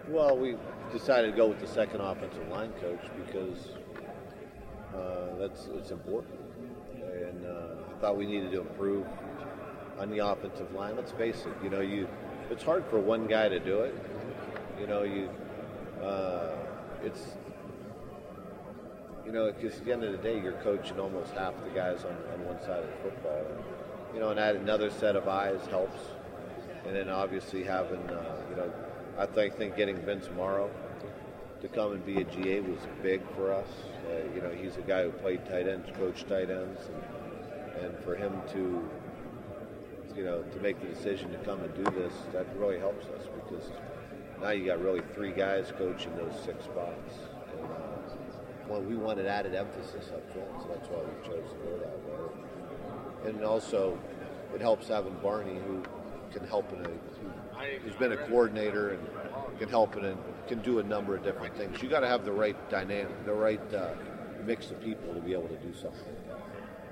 Well, we decided to go with the second offensive line coach because it's important, and I thought we needed to improve on the offensive line. Let's face it, it's hard for one guy to do it. It's because at the end of the day, you're coaching almost half the guys on one side of the football. And add another set of eyes helps. And then obviously having, I think getting Vince Morrow to come and be a GA was big for us. He's a guy who played tight ends, coached tight ends, and for him to make the decision to come and do this, that really helps us because now you got really three guys coaching those 6 spots. And, we wanted added emphasis up front, so that's why we chose to go that way. And also, it helps having Barney, who can help who's been a coordinator and can help and can do a number of different things. You got to have the right dynamic, the right mix of people to be able to do something like that.